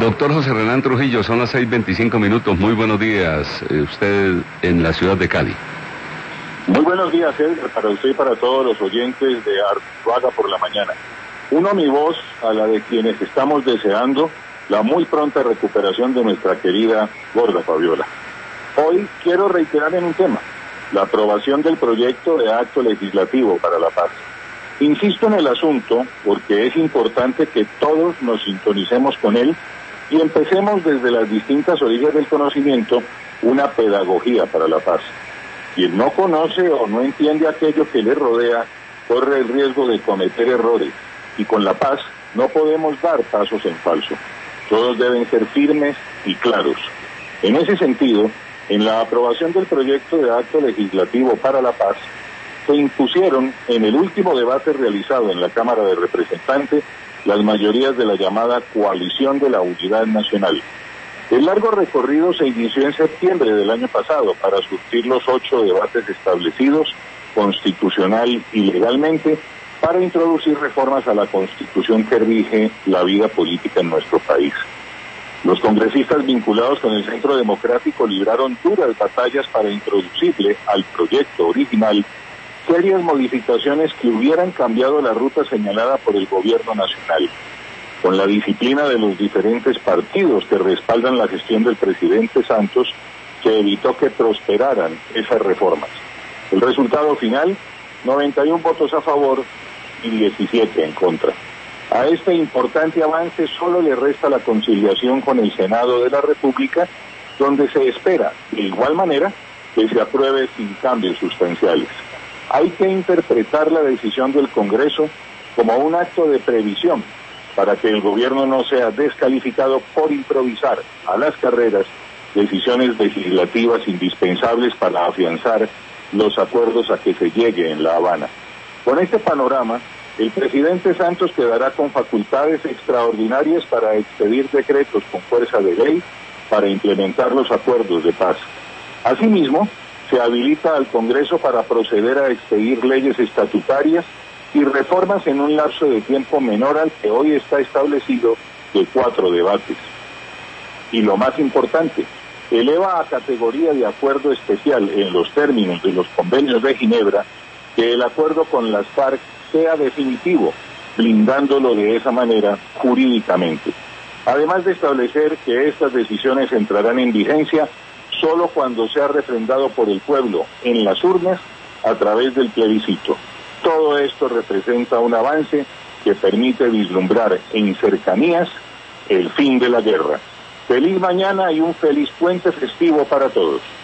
Doctor José Renán Trujillo, son las 6:25. Muy buenos días. Usted en la ciudad de Cali. Muy buenos días, Edgar, para usted y para todos los oyentes de Artuaga por la mañana. Uno mi voz a la de quienes estamos deseando la muy pronta recuperación de nuestra querida Gorda Fabiola. Hoy quiero reiterar en un tema, la aprobación del proyecto de acto legislativo para la paz. Insisto en el asunto porque es importante que todos nos sintonicemos con él y empecemos desde las distintas orillas del conocimiento una pedagogía para la paz. Quien no conoce o no entiende aquello que le rodea corre el riesgo de cometer errores, y con la paz no podemos dar pasos en falso. Todos deben ser firmes y claros. En ese sentido, en la aprobación del proyecto de acto legislativo para la paz, se impusieron en el último debate realizado en la Cámara de Representantes las mayorías de la llamada Coalición de la Unidad Nacional. El largo recorrido se inició en septiembre del año pasado para surtir los 8 debates establecidos constitucional y legalmente para introducir reformas a la Constitución que rige la vida política en nuestro país. Los congresistas vinculados con el Centro Democrático libraron duras batallas para introducirle al proyecto original serias modificaciones que hubieran cambiado la ruta señalada por el gobierno nacional, con la disciplina de los diferentes partidos que respaldan la gestión del presidente Santos, que evitó que prosperaran esas reformas. El resultado final, 91 votos a favor y 17 en contra. A este importante avance solo le resta la conciliación con el Senado de la República, donde se espera, de igual manera, que se apruebe sin cambios sustanciales. Hay que interpretar la decisión del Congreso como un acto de previsión para que el gobierno no sea descalificado por improvisar a las carreras decisiones legislativas indispensables para afianzar los acuerdos a que se llegue en La Habana. Con este panorama, el presidente Santos quedará con facultades extraordinarias para expedir decretos con fuerza de ley para implementar los acuerdos de paz. Asimismo, se habilita al Congreso para proceder a expedir leyes estatutarias y reformas en un lapso de tiempo menor al que hoy está establecido de 4 debates. Y lo más importante, eleva a categoría de acuerdo especial en los términos de los convenios de Ginebra que el acuerdo con las FARC sea definitivo, blindándolo de esa manera jurídicamente. Además de establecer que estas decisiones entrarán en vigencia solo cuando sea refrendado por el pueblo en las urnas a través del plebiscito. Todo esto representa un avance que permite vislumbrar en cercanías el fin de la guerra. Feliz mañana y un feliz puente festivo para todos.